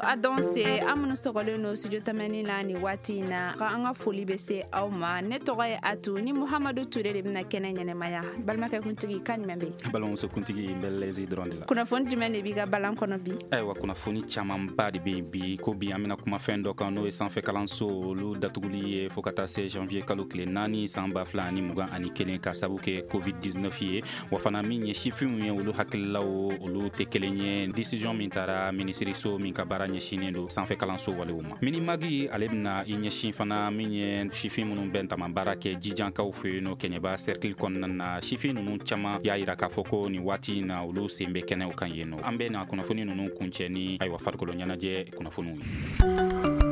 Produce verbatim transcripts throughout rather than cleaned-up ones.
a danse an minnu sɔgɔlen no studio tamani na ni waati in na ka an ka foli bɛ se aw ma. Ne tɔgɔ ye Atu, ni Muhamadu Ture de bɛna kɛnɛ ɲɛnɛmaya. Balimakɛ kuntigi kan jumɛn bɛ? Balimamuso kuntigi n bɛ lɛzi dɔrɔn de la. Kunnafoni jumɛn de b'i ka balan kɔnɔ bi? Ayiwa, kunnafoni camanba de bɛ yen bi, ko bi an bɛna kuma fɛn dɔ kan n'o ye sanfɛ kalanso olu datuguli ye fo ka taa se janvier kalo tile naani san ba fila ani mugan ani kelen ka sabu kɛ covid dix-neuf ye, wa fana min ye sifinw ye olu hakililaw olu tɛ kelen ye. Décision min taara minisiriso min ka baara ɲɛsinen don sanfɛ kalanso walew ma. Minimagi ale bɛna i ɲɛsin fana min ye sifin minnu bɛ tama baara kɛ jijankaw fɛ yen nɔ Kɛɲɛba cercle kɔnɔna na. Sifin ninnu caman y'a yira k'a fɔ ko nin waati in na olu sen bɛ kɛnɛw kan yen nɔ. An bɛ na kunnafoni ninnu kuncɛ ni ayiwa farikolo ɲɛnajɛ kunnafoniw ye.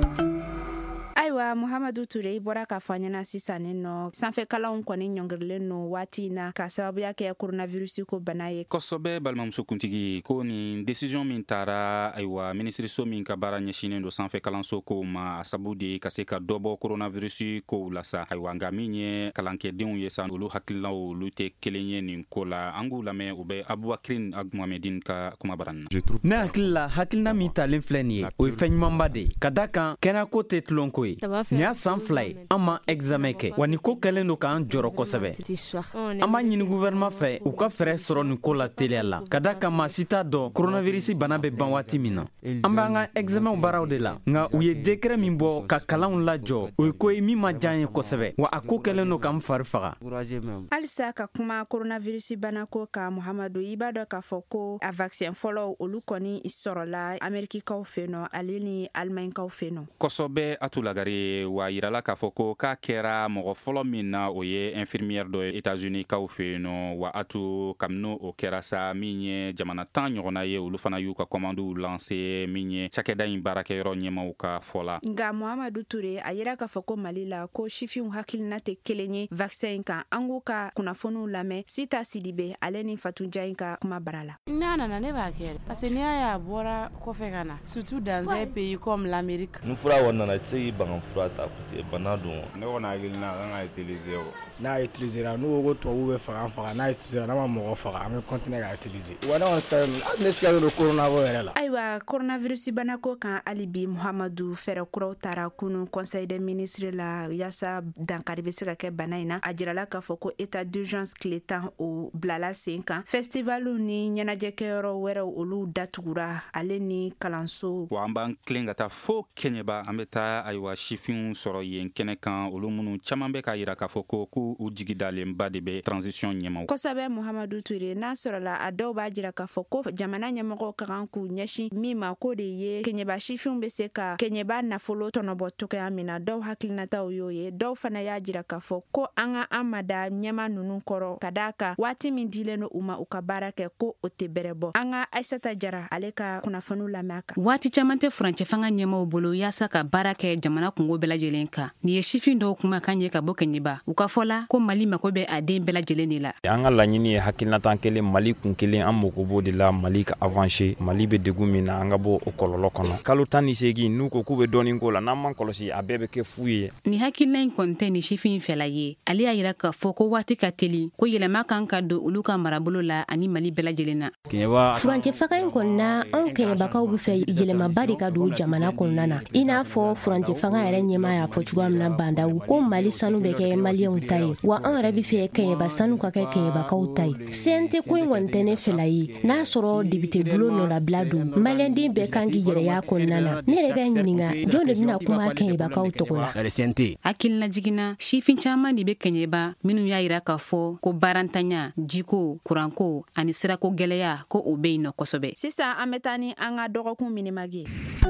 Ayiwa, Muhamadu Ture i bɔra k'a fɔ an ɲɛna sisan nɔ sanfɛ kalanw kɔni ɲɔngirilen no waati in na ka sababuya kɛ coronavirus ko bana ye. Kosɛbɛ balimamuso kuntigi, ko nin décision min taara ayiwa minisiriso min ka baara ɲɛsinen don sanfɛ kalanso kow ma a sabu de ka se ka dɔ bɔ coronavirus kow la sa. Ayiwa, nka min ye kalankɛdenw ye sa olu hakililaw olu tɛ kelen ye nin ko la. An k'u lamɛn u bɛ Abubakirin Agumamedin ka kumabaran na. Ne hakili la hakilina min talen filɛ nin ye o ye fɛn ɲumanba de ye, ka da kan kɛnɛko tɛ tulonko ye. Nin y'a san fila ye an ma examen kɛ, wa nin ko kɛlen don k'an jɔrɔ kosɛbɛ. An b'a ɲini gouvernement fɛ u ka fɛɛrɛ sɔrɔ nin ko la teliya la, ka da kan maa si t'a dɔn coronavirus bana bɛ ban waati min na. An b'an ka examen baaraw de la, nka u ye décret min bɔ ka kalanw lajɔ o ye ko ye min ma diya n ye kosɛbɛ, wa a ko kɛlen don k'an fari faga. Halisa ka kuma coronavirus bana ko kan, Muhamadu, i b'a dɔn k'a fɔ ko a vaccin fɔlɔ olu kɔni sɔrɔla Amerikikaw fɛ nɔ ale ni Alimanikaw fɛ nɔ. Kosɛbɛ Atu Lagare, wa yirala k'a fɔ ko k'a kɛra mɔgɔ fɔlɔ min na o ye infirmière dɔ ye États-Unis kaw fɛ yen nɔ, wa Atu kabini o kɛra sa min ye jamana tan ɲɔgɔnna ye olu fana y'u ka commandes lancé min ye cakɛda in baarakɛyɔrɔ ɲɛmaw ka fɔ la. Nka Muhamadu Ture a yira k'a fɔ ko Mali la ko sifinw hakilina tɛ kelen ye vaccin in kan. An k'u ka kunnafoniw lamɛn. Sita Sidibe ale ni Fatuja in ka kuma bara la. N'a nana ne b'a kɛ parce que n'i y'a ye a bɔra kɔfɛ ka na surtout dans un pays comme l'Amérique. Ni fura kɔni nana i tɛ se k'i ban ka fura ta parce que bana don. Ne kɔni hakilina a kan ka utiliser o. N'a utilisera n'u ko ko tubabuw bɛ faga an faga, n'a utilisera n'a ma mɔgɔ faga an bɛ continuer k'a utiliser. Wa ne kɔni sɛ ne sigalen don corona ko yɛrɛ la. Ayiwa, coronavirus bana ko kan hali bi Muhamadu fɛɛrɛ kuraw taara kunun conseil des ministres la yaasa dankari bɛ se ka kɛ bana in na. A jirala k'a fɔ ko état d'urgence tile tan o bilala sen kan. Festivalu ni ɲɛnajɛkɛyɔrɔ wɛrɛw olu datugura ale ni kalanso. Wa an b'an tilen ka taa fo Kɛɲɛba an bɛ taa ayiwa sifinw sɔrɔ yen kɛnɛ kan olu minnu caman bɛ k'a yira k'a fɔ ko k'u u jigi dalenba de bɛ transition ɲɛmaw. Kosɛbɛ Muhamadu Ture, n'a sɔrɔla a dɔw b'a jira k'a fɔ ko jamana ɲɛmɔgɔw ka kan k'u ɲɛsin min ma ko de ye Kɛɲɛba sifinw bɛ se ka Kɛɲɛba nafolo tɔnɔbɔ cogoya min na. Dɔw hakilinataw y'o ye, dɔw fana y'a jira k'a fɔ ko an ka an mada ɲɛma ninnu kɔrɔ ka d'a kan waati min dilen don u ma u ka baara kɛ ko o tɛ bɛrɛ bɔ. An ka Aisata Jara ale ka kunnafoniw lamɛn a kan. Waati caman tɛ furancɛ fanga ɲɛmaw bolo yaasa ka baara kɛ jamana kungo bɛɛ lajɛlen kan. Nin ye sifin dɔw kuma kan ye ka bɔ Kɛɲɛba. U ka fɔ la ko Mali mako bɛ a den bɛɛ lajɛlen de la. An ka laɲini ye hakilinatan kelen, Mali kun kelen, an mako b'o de la. Mali ka avancer, Mali bɛ degun min na an ka bɔ o kɔlɔlɔ kɔnɔ. Kalo tan ni seegin n'u ko k'u bɛ dɔɔnin ko la n'an man kɔlɔsi a bɛɛ bɛ kɛ fu ye. Nin hakilina in kɔni tɛ nin sifin in fɛla ye. Ale y'a yira k'a fɔ ko waati ka teli ko yɛlɛma kan ka don olu ka marabolo la ani Mali bɛɛ lajɛlen na. Furancɛ faga in kɔnɔna na anw Kɛɲɛbakaw bɛ fɛ yɛlɛmaba de ka don jamana kɔnɔna na. I n'a fɔ furancɛ faga yɛrɛ ɲɛmaa y'a fɔ cogoya min na bandaw ko Mali sanu bɛ kɛ maliyɛnw ta ye, wa an yɛrɛ bɛ fɛ Kɛɲɛba sanu ka kɛ Kɛɲɛbakaw ta ye. C N T ko in kɔni tɛ ne fɛla ye, n'a sɔrɔ député bolo nɔlabila don maliyɛnden bɛɛ kan k'i yɛrɛ y'a kɔnɔna na. Ne yɛrɛ bɛ ɲininka jɔn de bɛna kuma Kɛɲɛbakaw tɔgɔ la. Hakilina jiginna sifin caman de bɛ Kɛɲɛba minnu y'a yira k'a fɔ ko baarantanya, jiko, kuranko ani sirako gɛlɛya ko o bɛ yen nɔ kosɛbɛ. Sisan an bɛ taa ni an ka dɔgɔkun minimagi.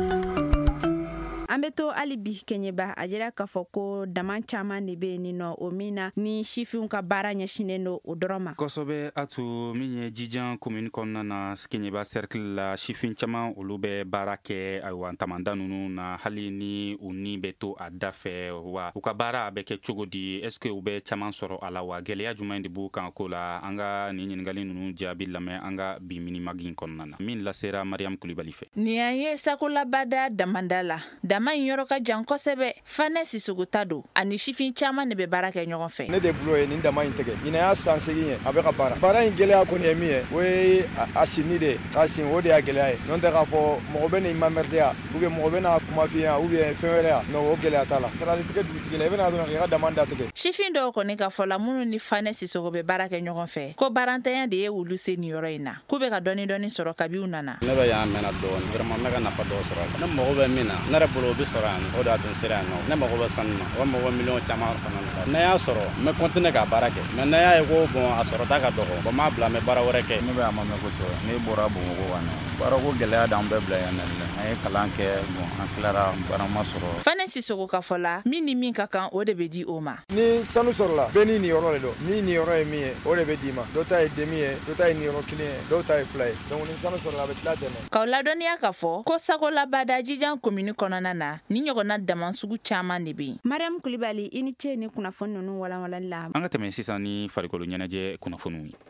An bɛ to hali bi Kɛɲɛba a jira k'a fɔ ko dama caman de bɛ yen nɔ o min na ni sifinw ka baara ɲɛsinnen don o dɔrɔn ma. Kosɛbɛ Atu, min ye Jijan commune kɔnɔna na Kɛɲɛba cercle la sifin caman olu bɛ baara kɛ ayiwa ntamanda ninnu na hali ni u ni bɛ to a da fɛ, wa u ka baara a bɛ kɛ cogo di? Est ce que u bɛ caman sɔrɔ a la wa gɛlɛya jumɛn de b'u kan ko la? An ka nin ɲininkali ninnu jaabi lamɛn an ka bi minimagi kɔnɔna na min lasera Mariam Kulibali fɛ. Nin y'a ye sakolabada damanda la. dama in yɔrɔ ka jan kosɛbɛ. Fane Sissogo ta don ani sifin caman de bɛ baara kɛ ɲɔgɔn fɛ. Ne de bulo ye nin dama in tɛgɛ. Ɲinɛ y'a san segin ye a bɛ ka baara. Baara in gɛlɛya kɔni ye min ye o ye a sinni de k'a sin o de y'a gɛlɛya ye. N'o tɛ k'a fɔ mɔgɔ bɛ nin mamerdeya ou bien mɔgɔ bɛ n'a kuma f'i ɲɛna ou bien fɛn wɛrɛ ya non o gɛlɛya t'a la. Sarali tigɛ dugutigi la i bɛna dɔrɔn k'i ka dama datigɛ. Sifin dɔw kɔni ka fɔ la minnu ni Fane Sissogo bɛ baara kɛ ɲɔgɔn fɛ ko barantanya de ye olu se nin yɔrɔ in na. K'u bɛ ka dɔɔni dɔɔni sɔrɔ kabi u nana. Ne bɛ y'an mɛnna dɔɔni vraiment ne ka nafa dɔw sɔrɔ a la. Ne mago bɛ min na ne yɛrɛ bolo o bɛ sɔrɔ yan o de y'a to n sera yan nɔ. Ne mago bɛ sanu na o mago bɛ miliyɔn caman fana na. Ne y'a sɔrɔ n bɛ continuer ka baara kɛ mais ne y'a ye ko bon a sɔrɔta ka dɔgɔ bon m'a bila n bɛ baara wɛrɛ kɛ. Ne bɛ yan ma mɛn kosɛbɛ ne bɔra Bamakɔ ka na baarako gɛlɛya d'an bɛɛ bila yan nɔ an ye kalan kɛ bon an tilara baara ma sɔrɔ. Fane Sissogo ka fɔ la min ni min ka kan o de bɛ di o ma. Ni sanu sɔrɔla bɛɛ ni nin yɔrɔ le don ni nin yɔrɔ ye min ye o de bɛ d'i ma dɔw ta ye demi ye dɔw ta ye nin yɔrɔ kelen ye dɔw ta ye fila ye donc ni sanu sɔrɔla a bɛ tila tɛnɛ. K'aw ladɔnniya k'a fɔ ko Sagolabada Jijan commune kɔnɔna na ni ɲɔgɔnna dama sugu caman de bɛ yen. Mariam Kulibali i ni ce ni kunnafoni ninnu walawalali la. An ka tɛmɛ sisan ni farikolo ɲɛnajɛ kunnafoniw ye.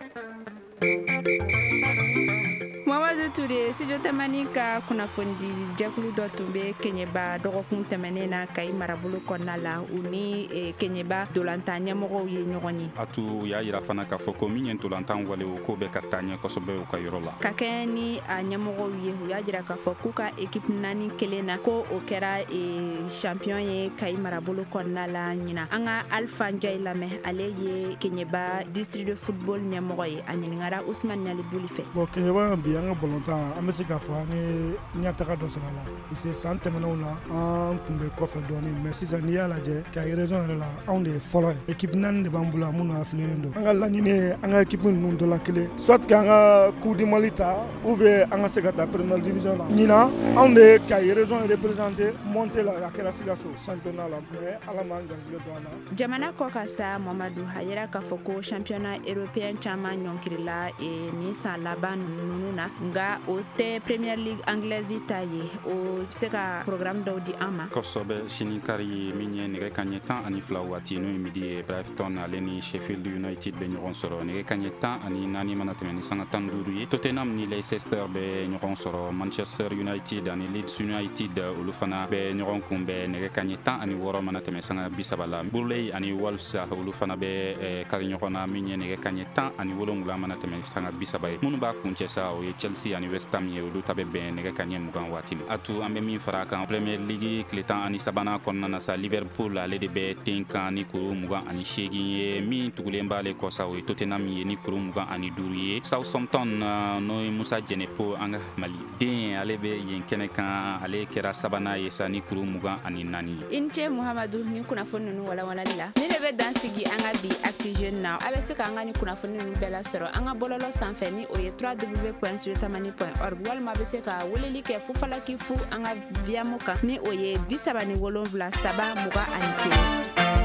Mamadu Ture studio tamani ka kunnafoni di jɛkulu dɔ tun bɛ Keɲeba dɔgɔkun tɛmɛnen na Kayi marabolo kɔnɔna la u ni Keɲeba dolantan ɲɛmɔgɔw ye ɲɔgɔn ye. A tu u y'a yira fana k'a fɔ ko min ye dolantan wale o ko bɛ ka taa ɲɛ kosɛbɛ u ka yɔrɔ la. Ka kɛ ni a ɲɛmɔgɔw ye u y'a jira k'a fɔ k'u ka équipe naani kelen na ko o kɛra champion ye Kayi marabolo kɔnɔna la ɲina. An ka Alpha Ndiaye lamɛn ale ye Keɲeba district de football ɲɛmɔgɔ ye a ɲininkara Ousmane Ɲali Buli fɛ. Bon Keɲeba bi an ka balontan an bɛ se k'a fɔ an ye ɲɛtaga dɔ sɔrɔ a la parce que san tɛmɛnenw na an tun bɛ kɔfɛ dɔɔni mais sisan n'i y'a lajɛ Kayi région yɛrɛ la anw de ye fɔlɔ ye équipe naani de b'an bolo minnu affilieren don. An ka laɲini ye an ka équipe ninnu dɔ la kelen soit que an ka coupe du Mali ta ou bien an ka se ka taa première division la. Ɲina anw de ye Kayi région représenté monter la a kɛra Sikaso championnat la mais ala m'an garisɛgɛ don an na. Jamana kɔ ka sa Mamadu a yira k'a fɔ ko championnat européen caman ɲɔnkirila ni san laban ninnu na nga o tɛ Premier League anglaise ta ye o bɛ se ka programme dɔw di an ma. Kosɛbɛ sini kari ye min ye nɛgɛ kanɲɛ tan ani fila waati n'o ye midi ye Brighton ale ni Sheffield United bɛ ɲɔgɔn sɔrɔ nɛgɛ kanɲɛ tan ani naani mana tɛmɛ ni sanga tan duuru ye. Tottenham ni Leicester bɛ ɲɔgɔn sɔrɔ Manchester United ani Leeds United olu fana bɛ ɲɔgɔn kunbɛn nɛgɛ kanɲɛ tan ani wɔɔrɔ mana tɛmɛ sanga bi saba la. Burnley ani Wolves olu fana bɛ kari ɲɔgɔn na min ye nɛgɛ kanɲɛ tan ani wolonwula mana tɛmɛ sanga bi saba ye. Minnu b'a kuncɛ sa o ye Chelsea ani West Ham ye olu ta bɛ bɛn nɛgɛ kanɲɛ mugan waati ma. A tu an bɛ min fara a kan Premier League tile tan ani sabanan kɔnɔna na sa Liverpool ale de bɛ ten kan ni kuru mugan ani seegin ye min tugulen b'ale kɔ sa o ye Tottenham ye ni kuru mugan ani duuru ye. Southampton n'o ye Musa Jɛnɛpo an ka Maliden ale bɛ yen kɛnɛ kan ale kɛra sabanan ye sa ni kuru mugan ani naani ye. I ni ce Muhamadu ni kunnafoni ninnu walawalali la ni de bɛ dan sigi an ka bi Actu Jeunes na a bɛ se k'an ka ni kunnafoni ninnu bɛɛ lasɔrɔ an ka bɔlɔlɔ sanfɛ ni o ye w w w point studio tamani point org walima bɛ se ka weleli kɛ fufalaki fu an ka viamu kan ni o ye bi saba ni wolonwula saba mugan ani kelen.